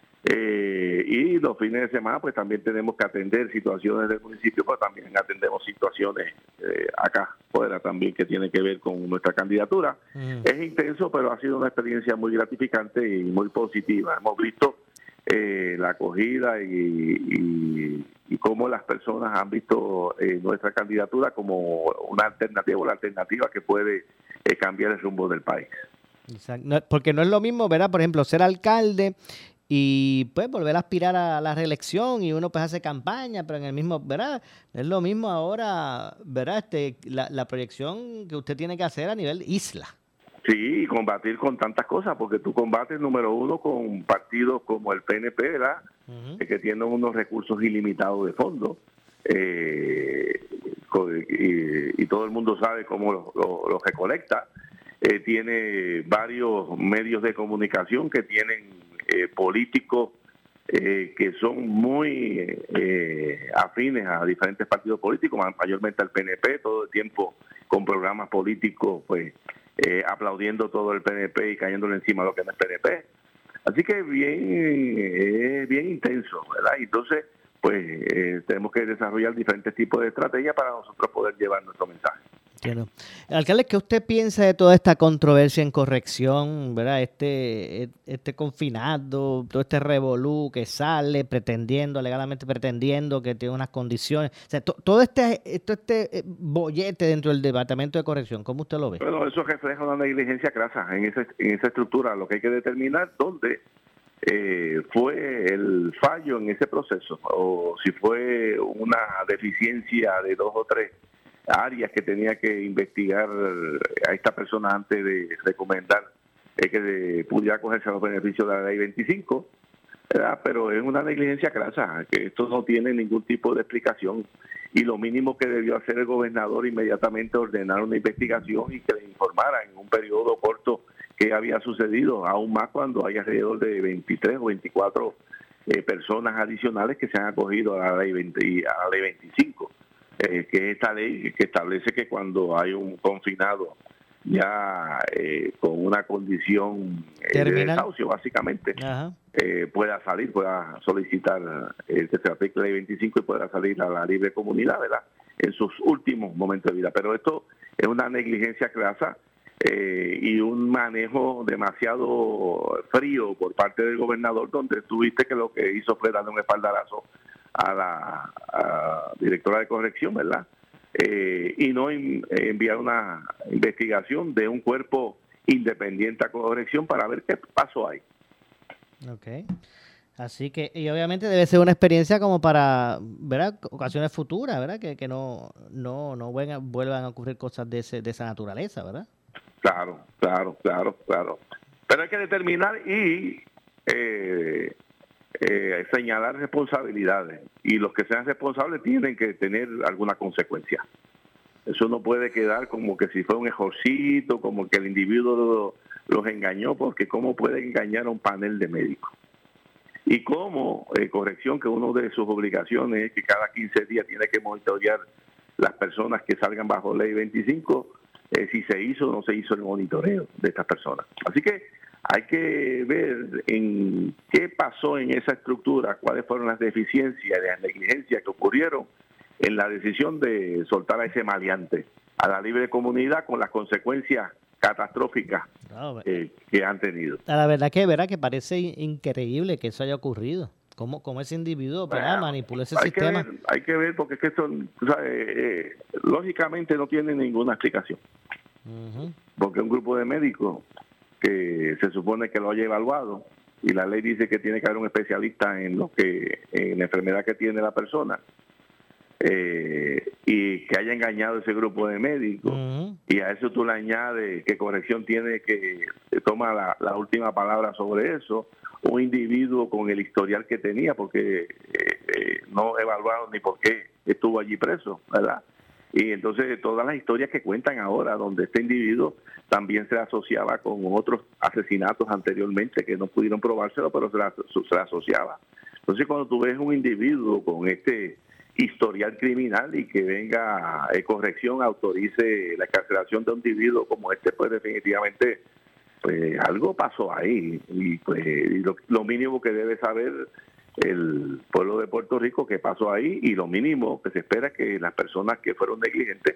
Y los fines de semana pues también tenemos que atender situaciones del municipio, pero también atendemos situaciones acá fuera también que tienen que ver con nuestra candidatura. Es intenso, pero ha sido una experiencia muy gratificante y muy positiva. Hemos visto la acogida y cómo las personas han visto nuestra candidatura como una alternativa, la alternativa que puede cambiar el rumbo del país. Exacto. No, porque no es lo mismo, ¿verdad? Por ejemplo, ser alcalde y pues volver a aspirar a la reelección y uno pues hace campaña, pero en el mismo, ¿verdad? Es lo mismo ahora, ¿verdad? La proyección que usted tiene que hacer a nivel isla. Sí, y combatir con tantas cosas, porque tú combates, número uno, con partidos como el PNP, ¿verdad? Que tienen unos recursos ilimitados de fondos, y todo el mundo sabe cómo lo recolecta. Tiene varios medios de comunicación que tienen políticos que son muy afines a diferentes partidos políticos, mayormente al PNP, todo el tiempo con programas políticos, pues aplaudiendo todo el PNP y cayéndole encima a lo que no es PNP. Así que bien intenso, ¿verdad? Entonces, pues tenemos que desarrollar diferentes tipos de estrategias para nosotros poder llevar nuestro mensaje. Entiendo. Alcalde, ¿qué usted piensa de toda esta controversia en corrección, verdad? Este confinado, todo este revolú que sale legalmente pretendiendo que tiene unas condiciones. O sea, todo este bollete dentro del Departamento de Corrección, ¿cómo usted lo ve? Bueno, eso refleja una negligencia crasa en esa estructura. Lo que hay que determinar dónde fue el fallo en ese proceso, o si fue una deficiencia de 2 o 3 áreas que tenía que investigar a esta persona antes de recomendar que pudiera acogerse a los beneficios de la ley 25, ¿verdad? Pero es una negligencia crasa, que esto no tiene ningún tipo de explicación, y lo mínimo que debió hacer el gobernador inmediatamente ordenar una investigación y que le informara en un periodo corto qué había sucedido, aún más cuando hay alrededor de 23 o 24 personas adicionales que se han acogido a la ley 25. Que es esta ley que establece que cuando hay un confinado ya con una condición de desahucio, básicamente, pueda salir, pueda solicitar que se aplique la ley 25 y pueda salir a la libre comunidad, ¿verdad?, en sus últimos momentos de vida. Pero esto es una negligencia crasa y un manejo demasiado frío por parte del gobernador, donde tuviste que lo que hizo fue darle un espaldarazo a la directora de corrección, ¿verdad? Y no enviar una investigación de un cuerpo independiente a corrección para ver qué pasó ahí. Ok. Así que, y obviamente debe ser una experiencia como para, ¿verdad?, ocasiones futuras, ¿verdad?, que no vuelvan a ocurrir cosas de esa naturaleza, ¿verdad? Claro. Pero hay que determinar y señalar responsabilidades, y los que sean responsables tienen que tener alguna consecuencia. Eso no puede quedar como que si fue un ejorcito, como que el individuo los engañó, porque ¿cómo puede engañar a un panel de médicos? Y cómo corrección, que una de sus obligaciones es que cada 15 días tiene que monitorear las personas que salgan bajo ley 25, si se hizo o no se hizo el monitoreo de estas personas. Así que hay que ver en qué pasó en esa estructura, cuáles fueron las deficiencias, las negligencias que ocurrieron en la decisión de soltar a ese maleante a la libre comunidad, con las consecuencias catastróficas que han tenido. La verdad que parece increíble que eso haya ocurrido. ¿Cómo ese individuo manipuló ese sistema? Hay que ver, porque es que esto, lógicamente no tiene ninguna explicación. Porque un grupo de médicos que se supone que lo haya evaluado, y la ley dice que tiene que haber un especialista en la enfermedad que tiene la persona, y que haya engañado ese grupo de médicos, y a eso tú le añades que corrección tiene que toma la última palabra sobre eso, un individuo con el historial que tenía, porque no evaluaron ni por qué estuvo allí preso, ¿verdad? Y entonces todas las historias que cuentan ahora, donde este individuo también se asociaba con otros asesinatos anteriormente que no pudieron probárselo, pero se asociaba. Entonces cuando tú ves un individuo con este historial criminal y que venga corrección, autorice la encarcelación de un individuo como este, pues definitivamente algo pasó ahí, y pues lo mínimo que debe saber el pueblo de Puerto Rico qué pasó ahí, y lo mínimo que se espera es que las personas que fueron negligentes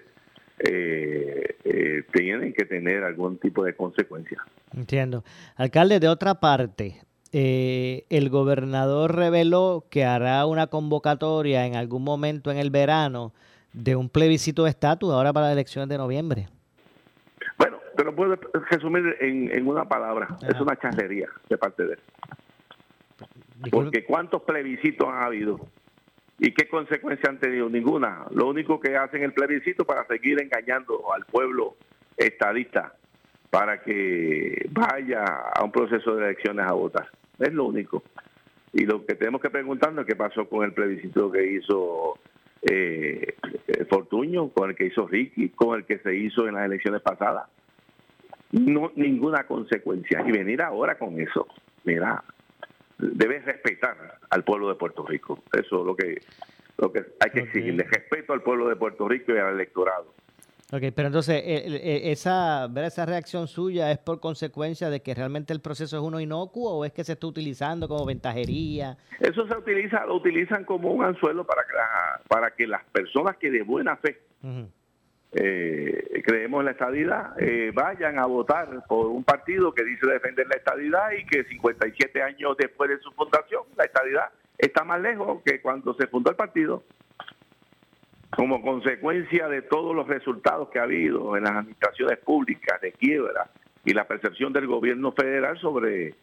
tienen que tener algún tipo de consecuencia. Entiendo. Alcalde, de otra parte, el gobernador reveló que hará una convocatoria en algún momento en el verano de un plebiscito de estatus ahora para las elecciones de noviembre. Bueno, te lo puedo resumir en una palabra. Es una charrería de parte de él. Porque ¿cuántos plebiscitos han habido? ¿Y qué consecuencias han tenido? Ninguna. Lo único que hacen el plebiscito para seguir engañando al pueblo estadista para que vaya a un proceso de elecciones a votar. Es lo único. Y lo que tenemos que preguntarnos es qué pasó con el plebiscito que hizo Fortuño, con el que hizo Ricky, con el que se hizo en las elecciones pasadas. No, ninguna consecuencia. Y venir ahora con eso, mira, debes respetar al pueblo de Puerto Rico. Eso es lo que hay que exigirle, respeto al pueblo de Puerto Rico y al electorado. Ok, pero entonces esa reacción suya es por consecuencia de que realmente el proceso es uno inocuo, o es que se está utilizando como ventajería. Eso lo utilizan como un anzuelo para que las personas que de buena fe creemos en la estadidad, vayan a votar por un partido que dice defender la estadidad y que 57 años después de su fundación, la estadidad está más lejos que cuando se fundó el partido, como consecuencia de todos los resultados que ha habido en las administraciones públicas de quiebra y la percepción del gobierno federal sobre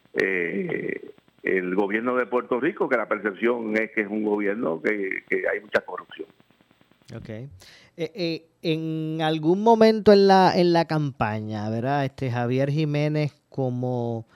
el gobierno de Puerto Rico, que la percepción es que es un gobierno que hay mucha corrupción. Okay. En algún momento en la campaña, ¿verdad? Javier Jiménez como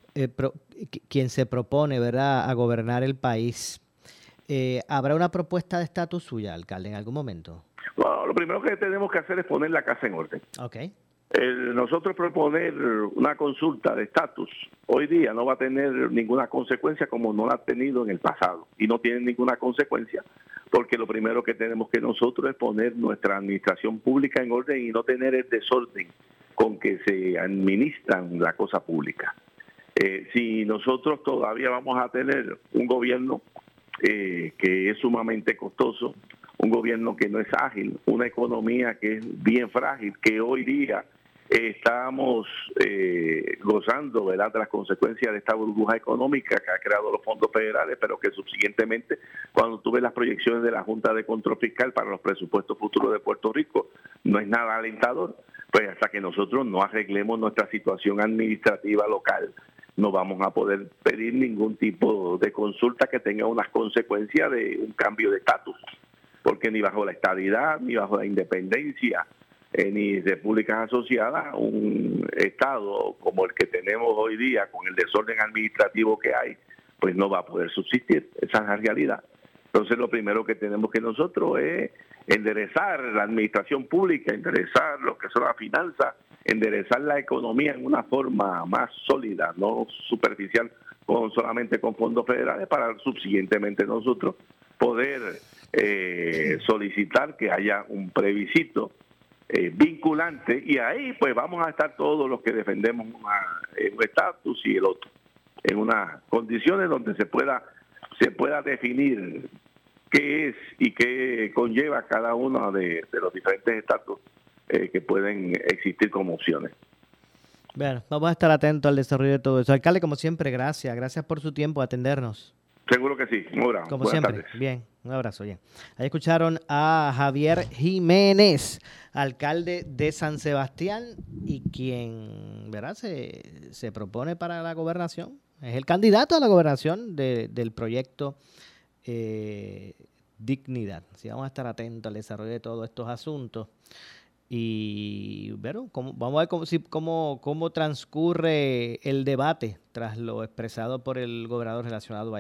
quien se propone, ¿verdad?, a gobernar el país. ¿Habrá una propuesta de estatus suya, alcalde, en algún momento? Bueno, lo primero que tenemos que hacer es poner la casa en orden. Okay. Nosotros proponer una consulta de estatus hoy día no va a tener ninguna consecuencia como no la ha tenido en el pasado, y no tiene ninguna consecuencia porque lo primero que tenemos que nosotros es poner nuestra administración pública en orden y no tener el desorden con que se administran la cosa pública. Si nosotros todavía vamos a tener un gobierno que es sumamente costoso, un gobierno que no es ágil, una economía que es bien frágil, que hoy día estamos gozando, ¿verdad?, de las consecuencias de esta burbuja económica que ha creado los fondos federales, pero que subsiguientemente, cuando tú ves las proyecciones de la Junta de Control Fiscal para los presupuestos futuros de Puerto Rico, no es nada alentador. Pues hasta que nosotros no arreglemos nuestra situación administrativa local, no vamos a poder pedir ningún tipo de consulta que tenga unas consecuencias de un cambio de estatus, porque ni bajo la estadidad, ni bajo la independencia, ni repúblicas asociadas, un Estado como el que tenemos hoy día, con el desorden administrativo que hay, pues no va a poder subsistir. Esa es la realidad. Entonces, lo primero que tenemos que nosotros es enderezar la administración pública, enderezar lo que son las finanzas, enderezar la economía en una forma más sólida, no superficial, solamente con fondos federales, para subsiguientemente nosotros poder solicitar que haya un plebiscito vinculante, y ahí pues vamos a estar todos los que defendemos un estatus y el otro, en unas condiciones donde se pueda definir qué es y qué conlleva cada uno de los diferentes estatus que pueden existir como opciones. Bueno, vamos a estar atentos al desarrollo de todo eso. Alcalde, como siempre, gracias por su tiempo, atendernos. Seguro que sí. Como Buenas siempre. tardes. Bien, un abrazo. Bien. Ahí escucharon a Javier Jiménez, alcalde de San Sebastián, y quien, ¿verdad?, se propone para la gobernación. Es el candidato a la gobernación del proyecto Dignidad. Así vamos a estar atentos al desarrollo de todos estos asuntos. Y bueno, vamos a ver cómo transcurre el debate tras lo expresado por el gobernador relacionado a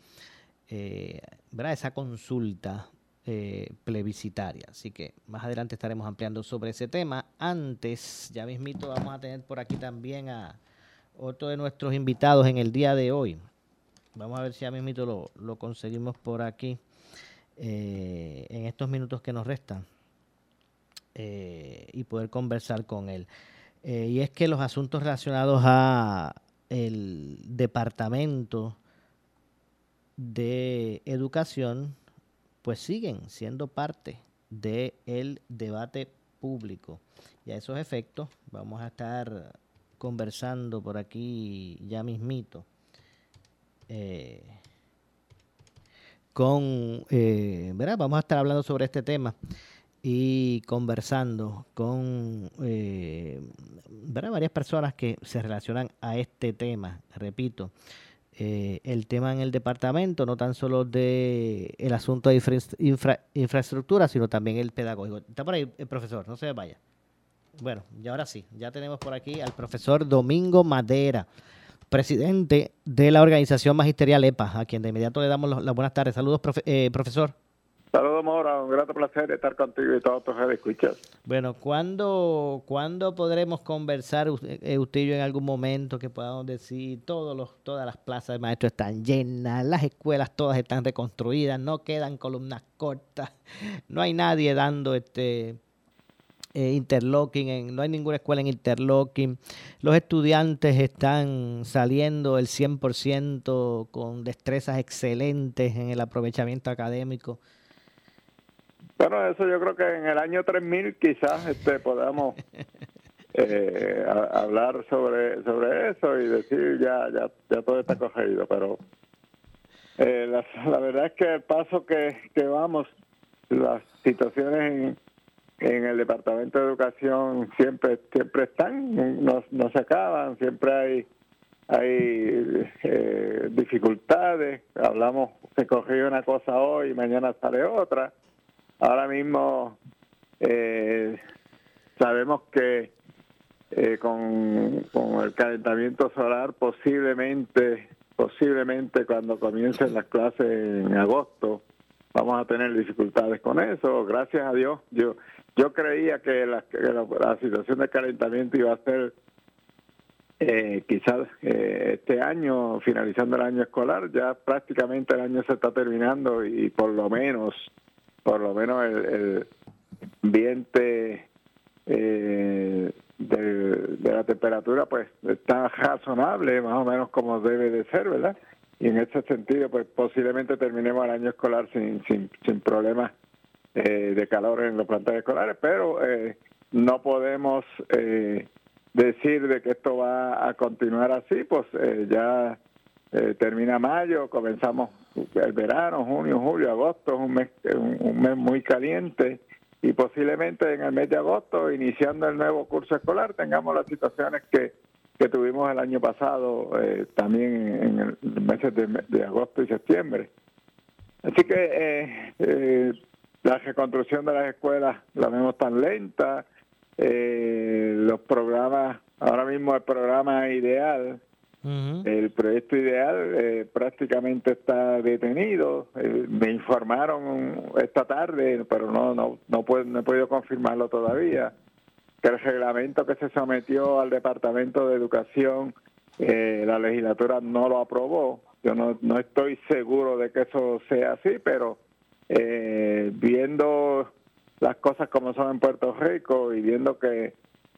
esa consulta plebiscitaria. Así que más adelante estaremos ampliando sobre ese tema. Antes, ya mismito, vamos a tener por aquí también a otro de nuestros invitados en el día de hoy. Vamos a ver si ya mismito lo conseguimos por aquí en estos minutos que nos restan. Y poder conversar con él. Y es que los asuntos relacionados a el Departamento de Educación pues siguen siendo parte del debate público. Y a esos efectos vamos a estar conversando por aquí ya mismito ¿verdad? Vamos a estar hablando sobre este tema y conversando con varias personas que se relacionan a este tema. Repito, el tema en el departamento, no tan solo de el asunto de infraestructura, sino también el pedagógico. Está por ahí el profesor, no se vaya. Bueno, y ahora sí, ya tenemos por aquí al profesor Domingo Madera, presidente de la organización magisterial EPA, a quien de inmediato le damos las buenas tardes. Saludos, profesor. Saludos, Maura. Un grato placer estar contigo y todos tus escuchas. Bueno, ¿cuándo podremos conversar usted y yo en algún momento que podamos decir todas las plazas de maestros están llenas, las escuelas todas están reconstruidas, no quedan columnas cortas, no hay nadie dando interlocking, no hay ninguna escuela en interlocking, los estudiantes están saliendo el 100% con destrezas excelentes en el aprovechamiento académico? Bueno, eso yo creo que en el año 3000 quizás podamos hablar sobre eso y decir ya todo está corregido, pero la verdad es que el paso que vamos, las situaciones en el Departamento de Educación siempre están, no se acaban, siempre hay dificultades. Hablamos, se corrige una cosa hoy y mañana sale otra. Ahora mismo sabemos que con el calentamiento solar posiblemente cuando comiencen las clases en agosto vamos a tener dificultades con eso. Gracias a Dios, yo creía que la situación de calentamiento iba a ser quizás este año, finalizando el año escolar. Ya prácticamente el año se está terminando y por lo menos el ambiente de la temperatura pues está razonable, más o menos como debe de ser, ¿verdad? Y en ese sentido pues posiblemente terminemos el año escolar sin problemas de calor en los planteles escolares, pero no podemos decir de que esto va a continuar así. Pues ya termina mayo, comenzamos el verano, junio, julio, agosto, es un mes muy caliente, y posiblemente en el mes de agosto, iniciando el nuevo curso escolar, tengamos las situaciones que tuvimos el año pasado, también en los meses de agosto y septiembre. Así que la reconstrucción de las escuelas la vemos tan lenta. Los programas, ahora mismo el programa ideal, el proyecto ideal prácticamente está detenido. Me informaron esta tarde, pero no he podido confirmarlo todavía, que el reglamento que se sometió al Departamento de Educación, la legislatura no lo aprobó. Yo no estoy seguro de que eso sea así, pero viendo las cosas como son en Puerto Rico y viendo que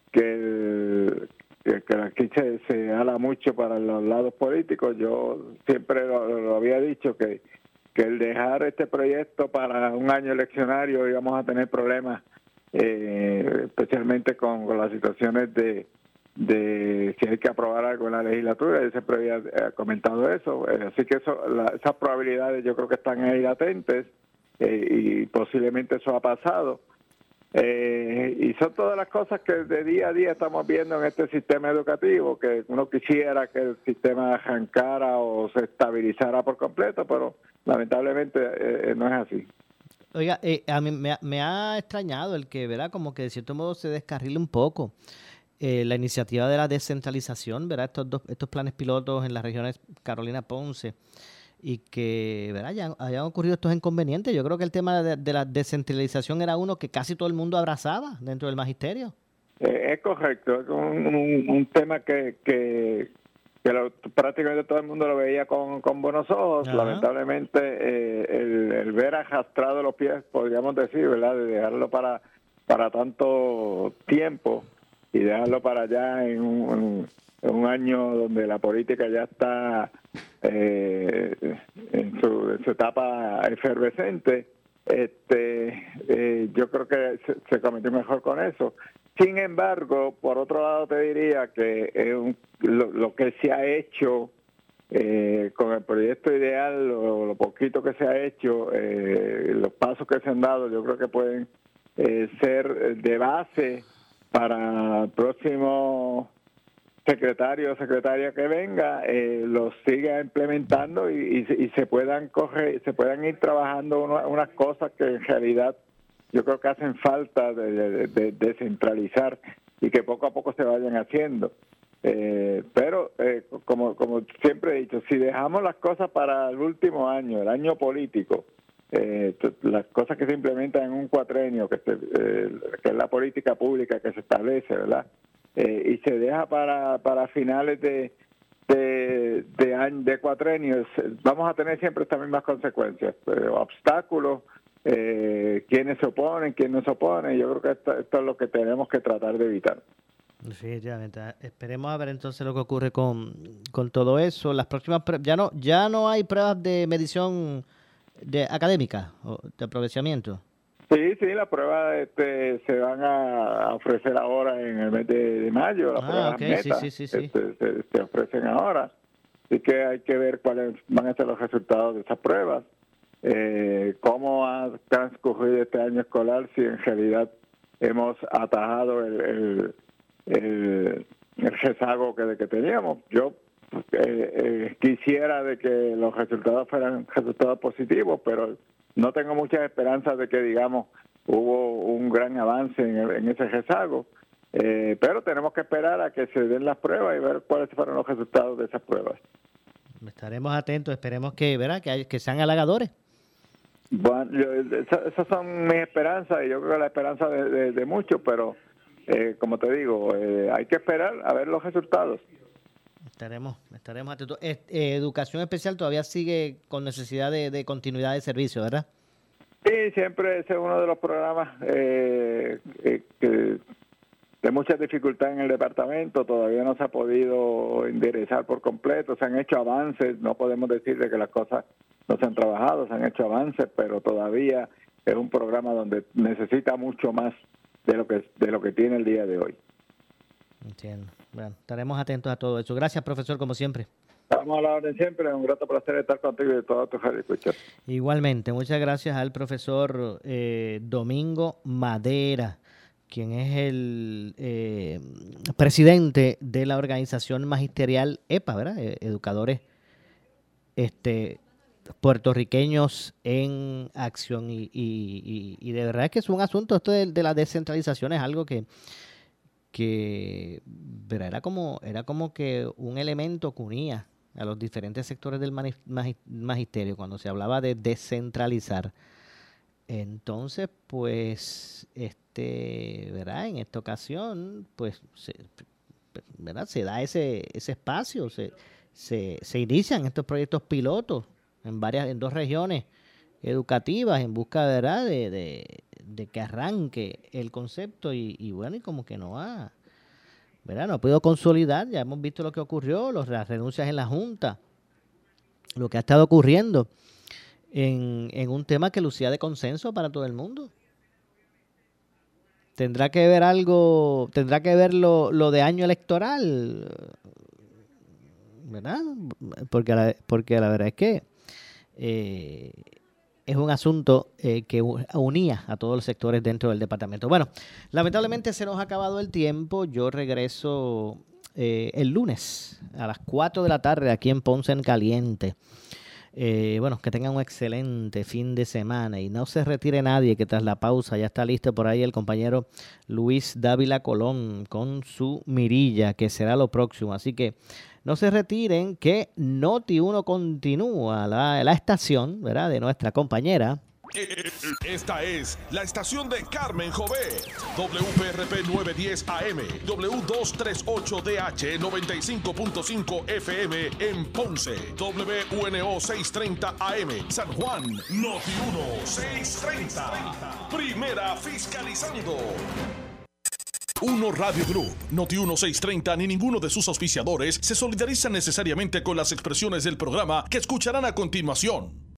aquí se habla mucho para los lados políticos, yo siempre lo había dicho que el dejar este proyecto para un año eleccionario íbamos a tener problemas, especialmente con las situaciones de si hay que aprobar algo en la legislatura. Yo siempre había comentado eso, así que esas probabilidades yo creo que están ahí latentes, y posiblemente eso ha pasado. Y son todas las cosas que de día a día estamos viendo en este sistema educativo, que uno quisiera que el sistema arrancara o se estabilizara por completo, pero lamentablemente no es así. Oiga, a mí me ha extrañado el que, ¿verdad? Como que de cierto modo se descarrile un poco la iniciativa de la descentralización, ¿verdad? Estos planes pilotos en las regiones Carolina, Ponce, y que, ¿verdad?, hayan ocurrido estos inconvenientes. Yo creo que el tema de la descentralización era uno que casi todo el mundo abrazaba dentro del magisterio. Es correcto, es un tema que prácticamente todo el mundo lo veía con buenos ojos. Ajá. Lamentablemente el ver arrastrado los pies, podríamos decir, ¿verdad?, de dejarlo para tanto tiempo y dejarlo para allá en un año donde la política ya está en su etapa efervescente. Yo creo que se cometió mejor con eso. Sin embargo, por otro lado te diría que lo que se ha hecho con el proyecto ideal, lo poquito que se ha hecho, los pasos que se han dado, yo creo que pueden ser de base para el próximo secretario o secretaria que venga, los siga implementando y se puedan ir trabajando unas cosas que en realidad yo creo que hacen falta de descentralizar y que poco a poco se vayan haciendo. Pero como siempre he dicho, si dejamos las cosas para el último año, el año político, las cosas que se implementan en un cuatrenio, que es la política pública que se establece, ¿verdad?, y se deja para finales de cuatrenios, vamos a tener siempre estas mismas consecuencias, obstáculos, quienes se oponen, quienes no se oponen. Yo creo que esto es lo que tenemos que tratar de evitar. Definitivamente. Esperemos a ver entonces lo que ocurre con todo eso. Las próximas ya no hay pruebas de medición académica o de aprovechamiento. Sí, las pruebas se van a ofrecer ahora en el mes de mayo. Las pruebas meta sí. Se ofrecen ahora. Así que hay que ver cuáles van a ser los resultados de esas pruebas. Cómo ha transcurrido este año escolar, si en realidad hemos atajado el rezago que teníamos. Yo quisiera de que los resultados fueran resultados positivos, pero no tengo muchas esperanzas de que, digamos, hubo un gran avance en ese rezago. Pero tenemos que esperar a que se den las pruebas y ver cuáles fueron los resultados de esas pruebas. Estaremos atentos, esperemos que sean halagadores. Bueno, esas son mis esperanzas y yo creo que la esperanza de muchos, pero como te digo, hay que esperar a ver los resultados. Estaremos atentos. Educación especial todavía sigue con necesidad de continuidad de servicio, ¿verdad? Sí, siempre ese es uno de los programas de mucha dificultad en el departamento. Todavía no se ha podido enderezar por completo. Se han hecho avances, no podemos decir de que las cosas no se han trabajado, se han hecho avances, pero todavía es un programa donde necesita mucho más de lo que tiene el día de hoy. Entiendo. Bueno, estaremos atentos a todo eso. Gracias, profesor, como siempre. Estamos a la orden siempre. Es un grato placer estar contigo y de todos tus radioescuchas. Igualmente, muchas gracias al profesor Domingo Madera, quien es el presidente de la organización magisterial EPA, ¿verdad? Educadores puertorriqueños en acción. Y de verdad que es un asunto esto de la descentralización, es algo que pero era como que un elemento que unía a los diferentes sectores del magisterio cuando se hablaba de descentralizar. Entonces, pues, ¿verdad? En esta ocasión, pues, ¿verdad? Se da ese espacio, se inician estos proyectos pilotos en 2 regiones educativas en busca, ¿verdad? de que arranque el concepto y bueno, y como que no ha podido consolidar. Ya hemos visto lo que ocurrió, las renuncias en la Junta, lo que ha estado ocurriendo en un tema que lucía de consenso para todo el mundo. Tendrá que ver lo de año electoral, ¿verdad? Porque la verdad es que es un asunto que unía a todos los sectores dentro del departamento. Bueno, lamentablemente se nos ha acabado el tiempo. Yo regreso el lunes a las 4 de la tarde aquí en Ponce en Caliente. Bueno, que tengan un excelente fin de semana y no se retire nadie, que tras la pausa ya está listo por ahí el compañero Luis Dávila Colón con su mirilla, que será lo próximo. Así que no se retiren, que Noti1 continúa la estación, ¿verdad?, de nuestra compañera. Esta es la estación de Carmen Jovet, WPRP 910 AM, W238DH 95.5 FM en Ponce, WNO 630 AM, San Juan, Noti1 630, primera fiscalizando. Uno Radio Group, Noti1 630 ni ninguno de sus auspiciadores se solidarizan necesariamente con las expresiones del programa que escucharán a continuación.